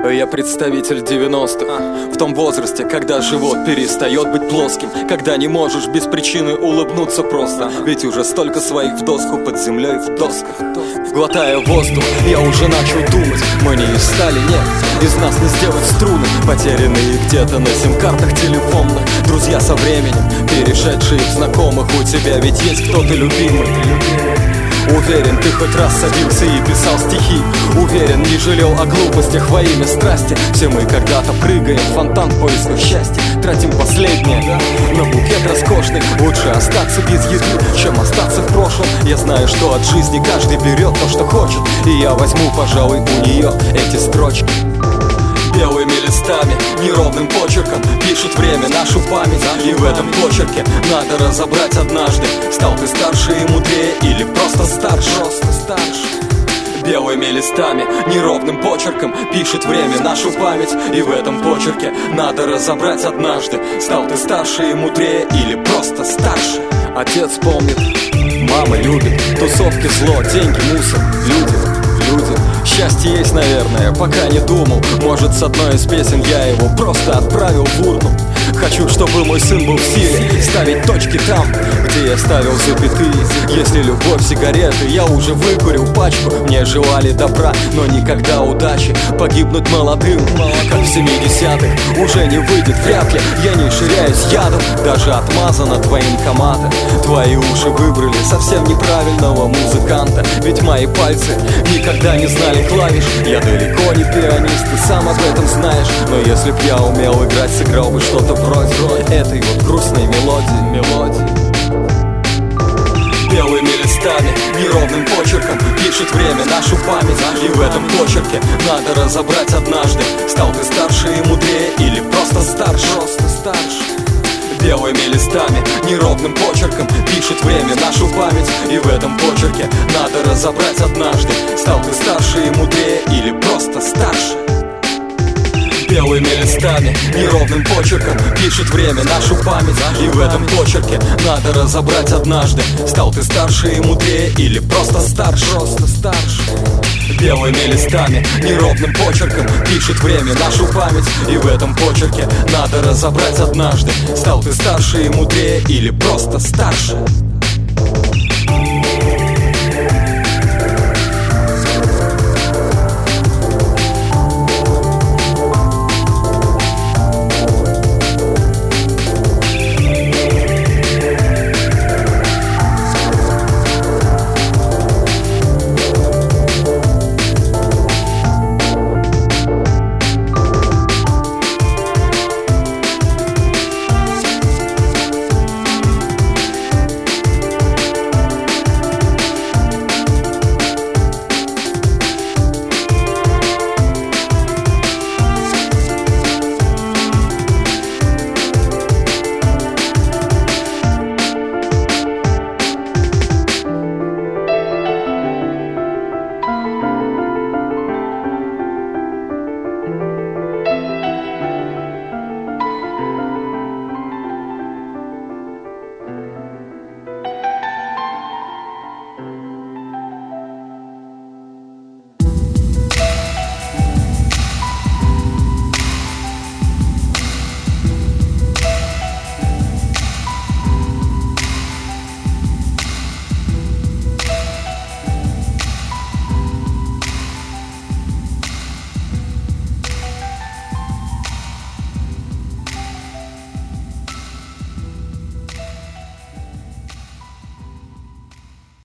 Я представитель 90-х, в том возрасте, когда живот перестает быть плоским, когда не можешь без причины улыбнуться просто, ведь уже столько своих в доску под землей в досках. Глотая воздух, я уже начал думать, мы не из стали, нет, из нас не сделать струны, потерянные где-то на сим-картах телефонных. Друзья со временем, перешедшие в знакомых, у тебя ведь есть кто-то любимый. Уверен, ты хоть раз садился и писал стихи. Уверен, не жалел о глупостях во имя страсти. Все мы когда-то прыгаем в фонтан в поисках счастья, тратим последнее на букет роскошный. Лучше остаться без еды, чем остаться в прошлом. Я знаю, что от жизни каждый берет то, что хочет, и я возьму, пожалуй, у нее эти строчки. Белыми листами, неровным почерком пишет время нашу память. И в этом почерке надо разобрать однажды, стал ты старше и мудрее или просто старше. Белыми листами, неровным почерком пишет время нашу память. И в этом почерке надо разобрать однажды, стал ты старше и мудрее или просто старше. Отец помнит, мама любит, тусовки зло, деньги мусор, люди. Счастье есть, наверное, пока не думал. Может, с одной из песен я его просто отправил в урну. Хочу, чтобы мой сын был в силе ставить точки там, где я ставил запятые. Если любовь сигареты, я уже выкурил пачку. Мне желали добра, но никогда удачи. Погибнуть молодым, как в 70-х, уже не выйдет вряд ли. Я не ширяюсь ядом, даже отмазан от военкомата. Твои уши выбрали совсем неправильного музыканта, ведь мои пальцы никогда не знали клавиш. Я далеко не пианист, ты сам об этом знаешь. Но если б я умел играть, сыграл бы что-то вроде этой вот грустной мелодии. Белыми листами, неровным почерком пишет время нашу память. И в этом почерке надо разобрать однажды, стал ты старше и мудрее или просто старше. Белыми листами, неровным почерком пишет время нашу память. И в этом почерке надо разобрать однажды, стал ты старше и мудрее или просто старше. Белыми листами, неровным почерком пишет время нашу память. И в этом почерке надо разобрать однажды, стал ты старше и мудрее или просто старше. Белыми листами, неровным почерком пишет время нашу память. И в этом почерке надо разобрать однажды, стал ты старше и мудрее или просто старше.